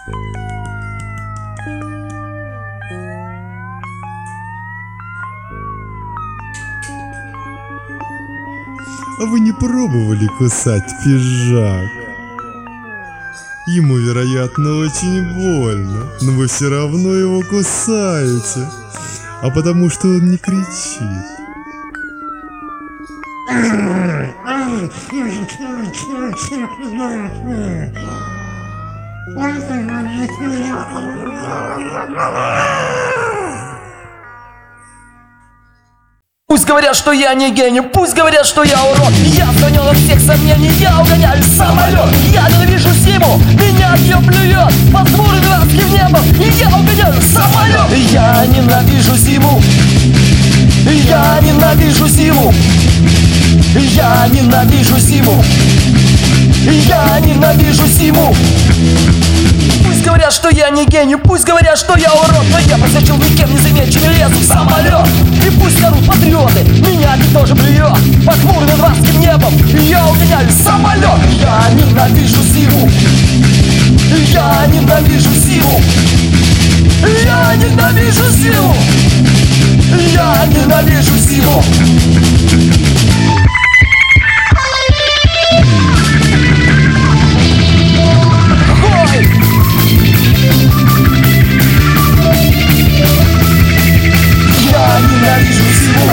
А вы не пробовали кусать пиджак? Ему, вероятно, очень больно, но вы все равно его кусаете. А потому что он не кричит. Пусть говорят, что я не гений, пусть говорят, что я урод. Я вгонял от всех сомнений, я угоняю самолет. Я ненавижу зиму, меня от нее плюет под хмурым адским небом, и я угоняю самолет. Я ненавижу зиму, я ненавижу зиму, я ненавижу зиму, я ненавижу зиму. Пусть говорят, что я не гений, пусть говорят, что я урод, но я просвечил никем незамеченный, лезу в самолет. И пусть орут патриоты, меня ведь тоже блюет под хмурым адским небом, и я угоняю самолет. Я ненавижу зиму, я ненавижу зиму, я ненавижу зиму, я ненавижу зиму. Я ненавижу зиму,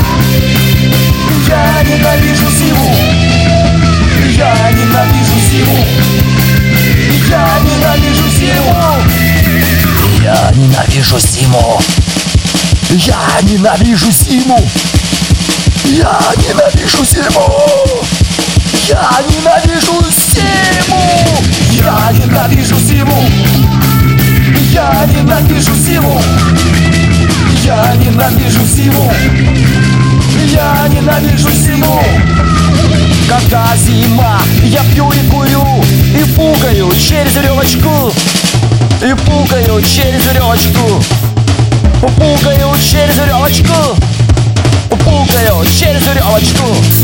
я ненавижу зиму, я ненавижу зиму, я ненавижу зиму, я ненавижу зиму, я ненавижу зиму, я ненавижу зиму, я ненавижу зиму, я ненавижу зиму, я ненавижу зиму, я ненавижу зиму, я ненавижу зиму. Когда зима, я пью и курю, и пукаю через веревочку, и пукаю через веревочку, пукаю через веревочку, пукаю через веревочку.